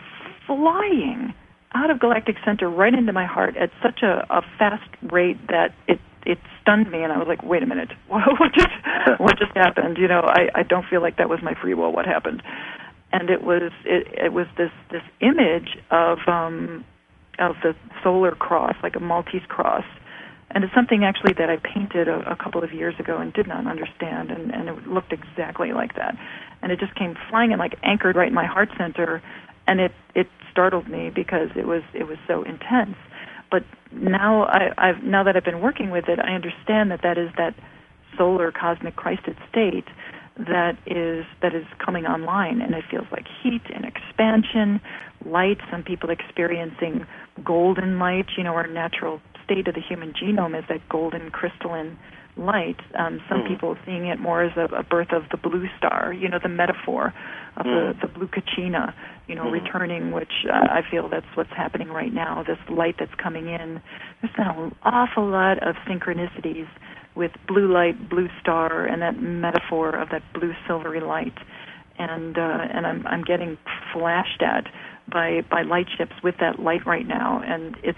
flying out of Galactic Center right into my heart at such a, a fast rate that it it stunned me, and I was like, wait a minute, what just what just happened? You know, I, I don't feel like that was my free will. What happened? And it was it, it was this this image of um, of the solar cross, like a Maltese cross. And it's something actually that I painted a, a couple of years ago and did not understand, and, and it looked exactly like that. And it just came flying and like anchored right in my heart center, and it, it startled me because it was it was so intense. But now I, I've now that I've been working with it, I understand that that is that solar cosmic Christed state that is that is coming online, and it feels like heat and expansion, light. Some people experiencing golden light. You know, our natural state of the human genome is that golden crystalline light. Um, some mm. people seeing it more as a, a birth of the blue star, you know, the metaphor of mm. the, the blue Kachina, you know, mm. returning, which uh, I feel that's what's happening right now, this light that's coming in. There's been an awful lot of synchronicities with blue light, blue star, and that metaphor of that blue silvery light. And uh, and I'm I'm getting flashed at by, by light ships with that light right now, and it's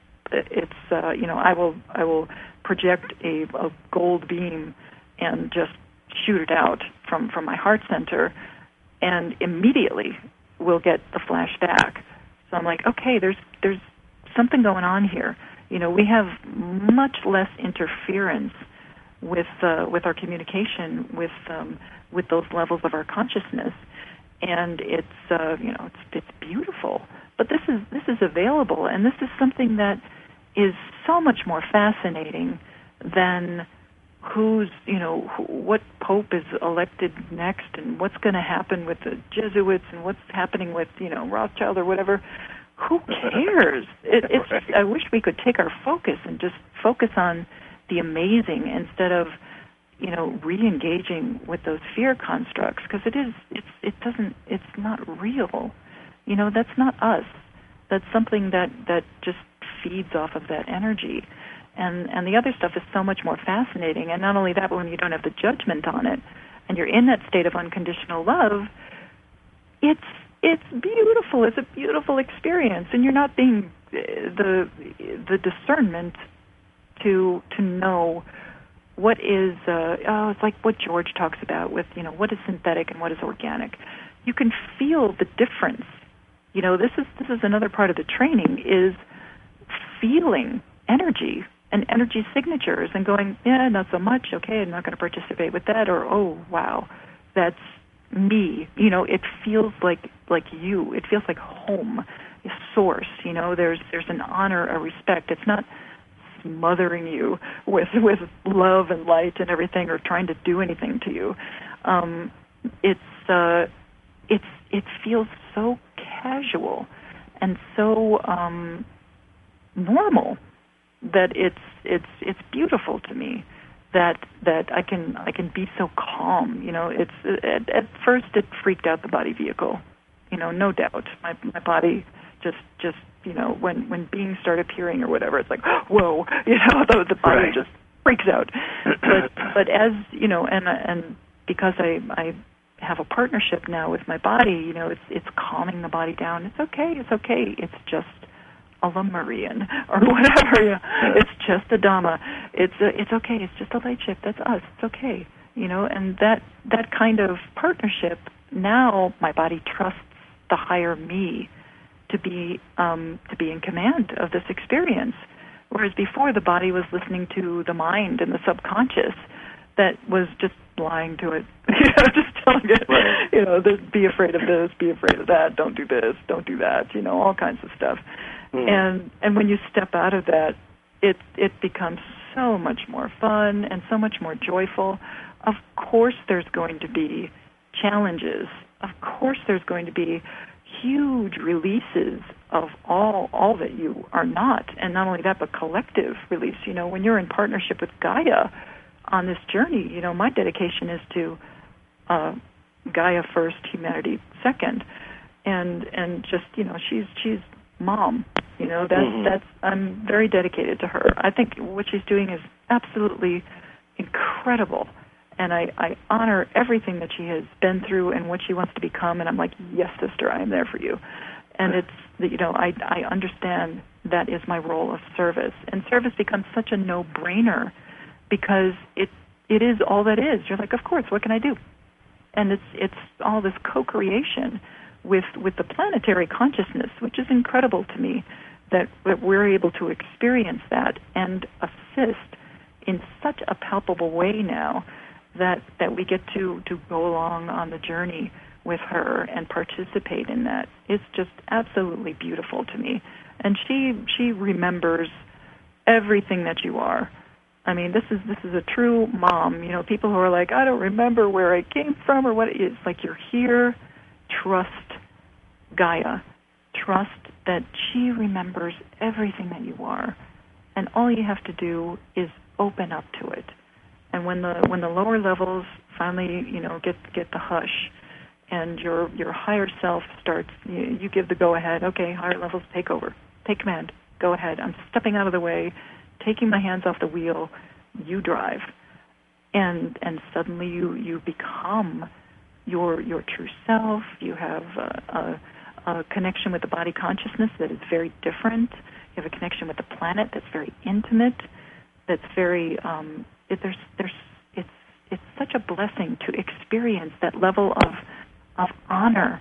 It's uh, you know I will I will project a, a gold beam and just shoot it out from, from my heart center, and immediately we'll get the flash back. So I'm like, okay, there's there's something going on here. You know, we have much less interference with uh, with our communication with um, with those levels of our consciousness, and it's uh, you know it's it's beautiful. But this is this is available, and this is something that is so much more fascinating than who's, you know, who, what pope is elected next, and what's going to happen with the Jesuits, and what's happening with, you know, Rothschild or whatever. Who cares? it, it's. Right. I wish we could take our focus and just focus on the amazing instead of, you know, re-engaging with those fear constructs, because it is. It's. It doesn't. It's not real. You know, that's not us. That's something that that just feeds off of that energy, and and the other stuff is so much more fascinating. And not only that, but when you don't have the judgment on it, and you're in that state of unconditional love, it's it's beautiful. It's a beautiful experience, and you're not being the the discernment to to know what is uh, oh, it's like what George talks about with, you know, what is synthetic and what is organic. You can feel the difference. You know, this is this is another part of the training, is feeling energy and energy signatures and going, yeah, not so much, okay, I'm not going to participate with that, or, oh, wow, that's me. You know, it feels like like you. It feels like home, a source. You know, there's there's an honor, a respect. It's not smothering you with with love and light and everything, or trying to do anything to you. Um, it's uh, it's it feels so casual and so um, normal that it's it's it's beautiful to me. That that I can I can be so calm. You know, it's at, at first it freaked out the body vehicle. You know, no doubt. My my body just just you know when when beings start appearing or whatever, it's like, whoa, you know, the, the body right. just freaks out. But but as you know, and and because I I have a partnership now with my body, you know, it's it's calming the body down. It's okay. It's okay. It's just a Lemurian or whatever. You know. It's just a Dhamma. It's a, it's okay. It's just a light ship. That's us. It's okay. You know, and that that kind of partnership. Now my body trusts the higher me to be um, to be in command of this experience, whereas before the body was listening to the mind and the subconscious that was just lying to it, you know, just telling it, right. you know, be afraid of this, be afraid of that, don't do this, don't do that, you know, all kinds of stuff. Mm. And and when you step out of that, it it becomes so much more fun and so much more joyful. Of course there's going to be challenges. Of course there's going to be huge releases of all all that you are not, and not only that, but collective release. You know, when you're in partnership with Gaia on this journey, you know, my dedication is to uh, Gaia first, humanity second, and and just, you know, she's she's mom. You know, that's mm-hmm. that's I'm very dedicated to her. I think what she's doing is absolutely incredible. And I, I honor everything that she has been through and what she wants to become. And I'm like, yes, sister, I am there for you. And it's, you know, I, I understand that is my role of service. And service becomes such a no-brainer because it it is all that is. You're like, of course, what can I do? And it's it's all this co-creation with, with the planetary consciousness, which is incredible to me that, that we're able to experience that and assist in such a palpable way now. That, that we get to, to go along on the journey with her and participate in that. It's just absolutely beautiful to me. And she she remembers everything that you are. I mean, this is this is a true mom. You know, people who are like, I don't remember where I came from or what it is. Like, you're here. Trust Gaia. Trust that she remembers everything that you are. And all you have to do is open up to it. And when the when the lower levels finally, you know, get get the hush, and your your higher self starts, you, you give the go ahead. Okay, higher levels, take over, take command. Go ahead. I'm stepping out of the way, taking my hands off the wheel. You drive, and and suddenly you, you become your your true self. You have a, a, a connection with the body consciousness that is very different. You have a connection with the planet that's very intimate. That's very um, It, there's, there's, it's, it's such a blessing to experience that level of, of honor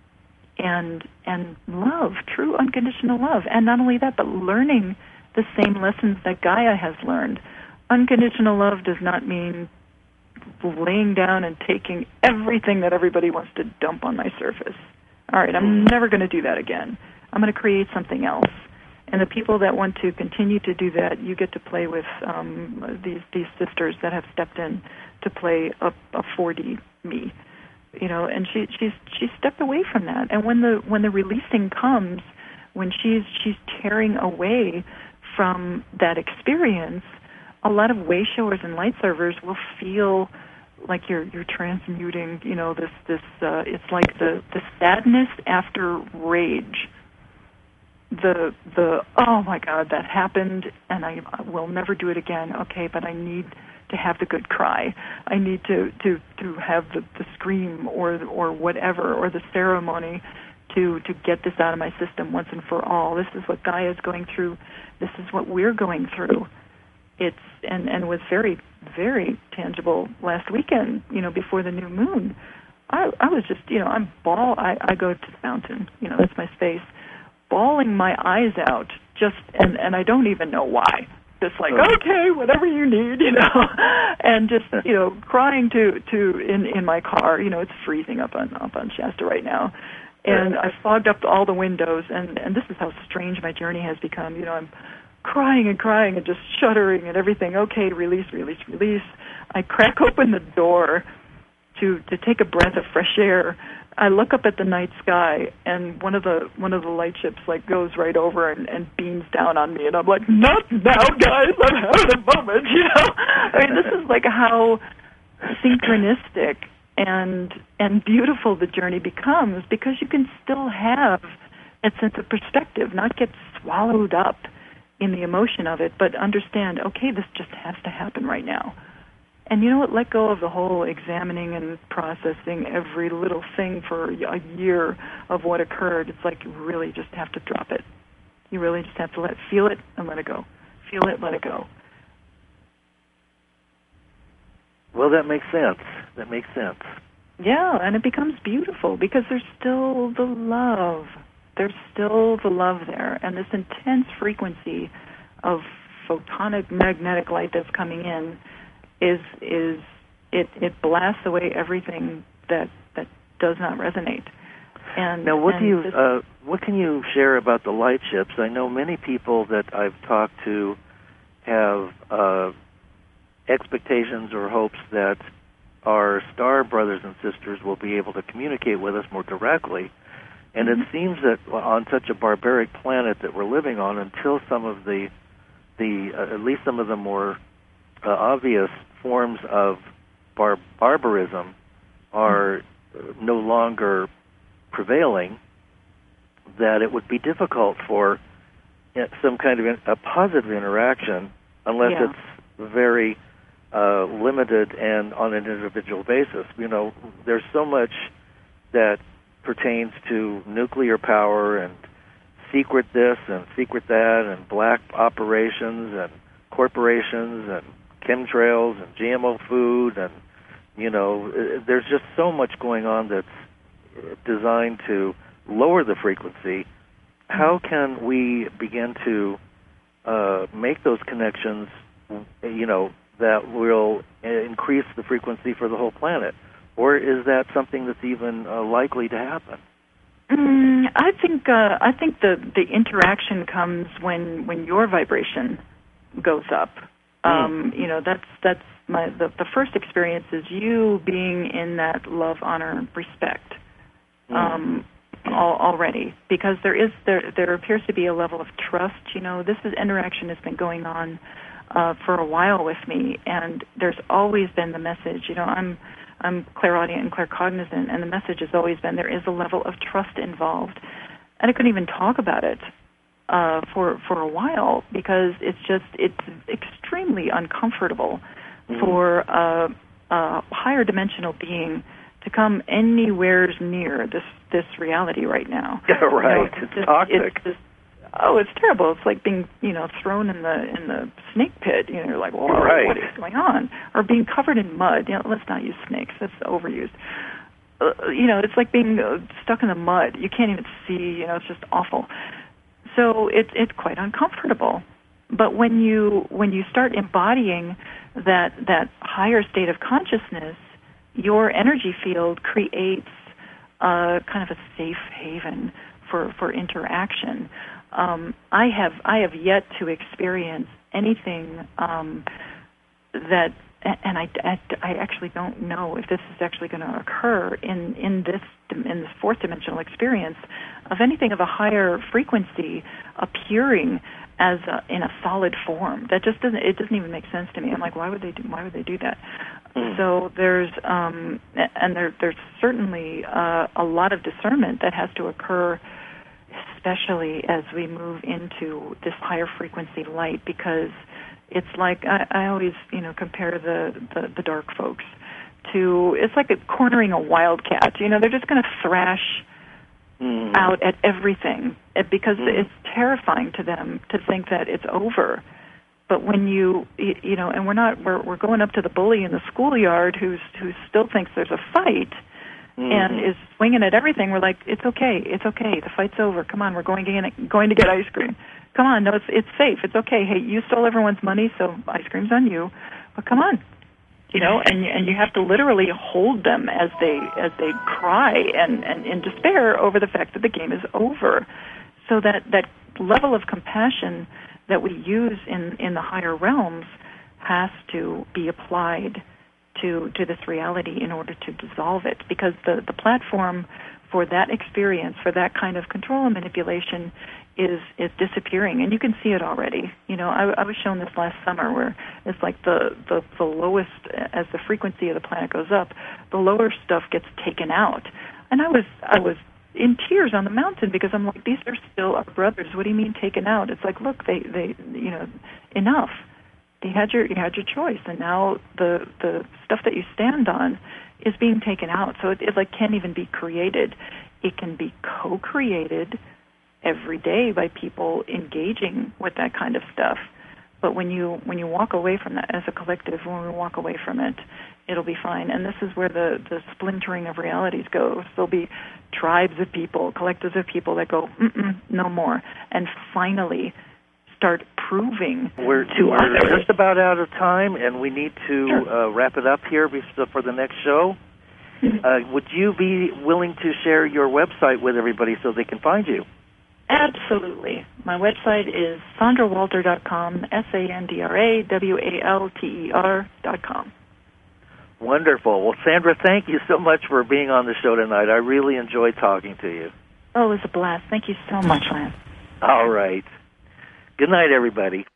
and and love, true unconditional love, and not only that, but learning the same lessons that Gaia has learned. Unconditional love does not mean laying down and taking everything that everybody wants to dump on my surface. All right, I'm never going to do that again. I'm going to create something else. And the people that want to continue to do that, you get to play with um, these these sisters that have stepped in to play a, a four D me, you know. And she she's she's stepped away from that. And when the when the releasing comes, when she's she's tearing away from that experience, a lot of way showers and light servers will feel like you're you're transmuting, you know, this this uh, it's like the the sadness after rage. The the oh my God, that happened, and I, I will never do it again. Okay, but I need to have the good cry. I need to, to, to have the, the scream or or whatever, or the ceremony to to get this out of my system once and for all. This is what Gaia is going through. This is what we're going through. It's and and was very very tangible last weekend. You know, before the new moon, I I was just you know I'm ball. I I go to the mountain. You know, that's my space. Bawling my eyes out. Just and and I don't even know why. Just like, okay, whatever you need, you know, and just, you know, crying to, to in, in my car. You know, it's freezing up on up on Shasta right now. And I fogged up all the windows, and, and this is how strange my journey has become. You know, I'm crying and crying and just shuddering and everything. Okay, release, release, release. I crack open the door to to take a breath of fresh air. I look up at the night sky, and one of the one of the light ships like goes right over and, and beams down on me, and I'm like, not now, guys! I'm having a moment, you know. I mean, this is like how synchronistic and and beautiful the journey becomes, because you can still have that sense of perspective, not get swallowed up in the emotion of it, but understand, okay, this just has to happen right now. And you know what? Let go of the whole examining and processing every little thing for a year of what occurred. It's like you really just have to drop it. You really just have to let feel it and let it go. Feel it, let it go. Well, that makes sense. That makes sense. Yeah, and it becomes beautiful because there's still the love. There's still the love there, and this intense frequency of photonic magnetic light that's coming in is is it it blasts away everything that that does not resonate. And now, what and do you this, uh, what can you share about the light ships? I know many people that I've talked to have uh, expectations or hopes that our star brothers and sisters will be able to communicate with us more directly. And mm-hmm. it seems that on such a barbaric planet that we're living on, until some of the the uh, at least some of the more uh, obvious forms of bar- barbarism are mm-hmm. no longer prevailing, that it would be difficult for some kind of in, a positive interaction unless yeah. it's very uh, limited and on an individual basis. You know, there's so much that pertains to nuclear power and secret this and secret that and black operations and corporations and chemtrails and G M O food, and, you know, there's just so much going on that's designed to lower the frequency. How can we begin to uh, make those connections, you know, that will increase the frequency for the whole planet? Or is that something that's even uh, likely to happen? Mm, I think uh, I think the, the interaction comes when, when your vibration goes up. Mm. Um, you know, that's that's my the, the first experience is you being in that love, honor, respect. Mm. Um, al- already, because there is there there appears to be a level of trust. You know, this is, interaction has been going on uh, for a while with me, and there's always been the message. You know, I'm I'm clairaudient and claircognizant, and the message has always been there is a level of trust involved, and I couldn't even talk about it uh, for for a while because it's just it's extremely uncomfortable mm. for a, a higher dimensional being to come anywhere near this this reality right now. Yeah, right. You know, it's just, toxic. It's just, oh, it's terrible. It's like being, you know, thrown in the in the snake pit. You know, you're like, well, right. what is going on? Or being covered in mud. You know, let's not use snakes. That's overused. Uh, you know, it's like being uh, stuck in the mud. You can't even see. You know, it's just awful. So it's it's quite uncomfortable. But when you when you start embodying that that higher state of consciousness, your energy field creates a kind of a safe haven for, for interaction. Um, I have I have yet to experience anything um, that, and I, I, I actually don't know if this is actually going to occur in, in this in this fourth dimensional experience of anything of a higher frequency appearing as a, in a solid form. That just doesn't it doesn't even make sense to me. I'm like, why would they do why would they do that? Mm. So there's um, and there there's certainly uh, a lot of discernment that has to occur, especially as we move into this higher frequency light, because it's like I, I always you know compare the, the, the dark folks to, it's like a cornering a wildcat. You know, they're just going to thrash mm. out at everything because mm. it's terrifying to them to think that it's over. But when you, you know, and we're not, we're we're going up to the bully in the schoolyard who's who still thinks there's a fight mm. and is swinging at everything. We're like, it's okay, it's okay, the fight's over. Come on, we're going to get going to get ice cream. Come on, no, it's it's safe, it's okay. Hey, you stole everyone's money, so ice cream's on you. But come on, you know, and and you have to literally hold them as they as they cry and, and in despair over the fact that the game is over. So that that level of compassion that we use in, in the higher realms has to be applied to to this reality in order to dissolve it, because the, the platform for that experience, for that kind of control and manipulation is is disappearing, and you can see it already. You know, I, I was shown this last summer where it's like the, the, the lowest, as the frequency of the planet goes up, the lower stuff gets taken out. And I was I was in tears on the mountain because I'm like, these are still our brothers. What do you mean taken out? It's like, look, they, they you know, enough. You had your you had your choice, and now the the stuff that you stand on is being taken out. So it, it like can't even be created. It can be co-created every day by people engaging with that kind of stuff. But when you when you walk away from that as a collective, when we walk away from it, it'll be fine. And this is where the, the splintering of realities goes. There'll be tribes of people, collectives of people that go, mm-mm, no more, and finally start proving we're, to we're others. just about out of time, and we need to sure. uh, wrap it up here for the next show. Uh, would you be willing to share your website with everybody so they can find you? Absolutely. My website is sandra walter dot com, S A N D R A W A L T E R dot com. Wonderful. Well, Sandra, thank you so much for being on the show tonight. I really enjoyed talking to you. Oh, it was a blast. Thank you so much, Lance. All right. Good night, everybody.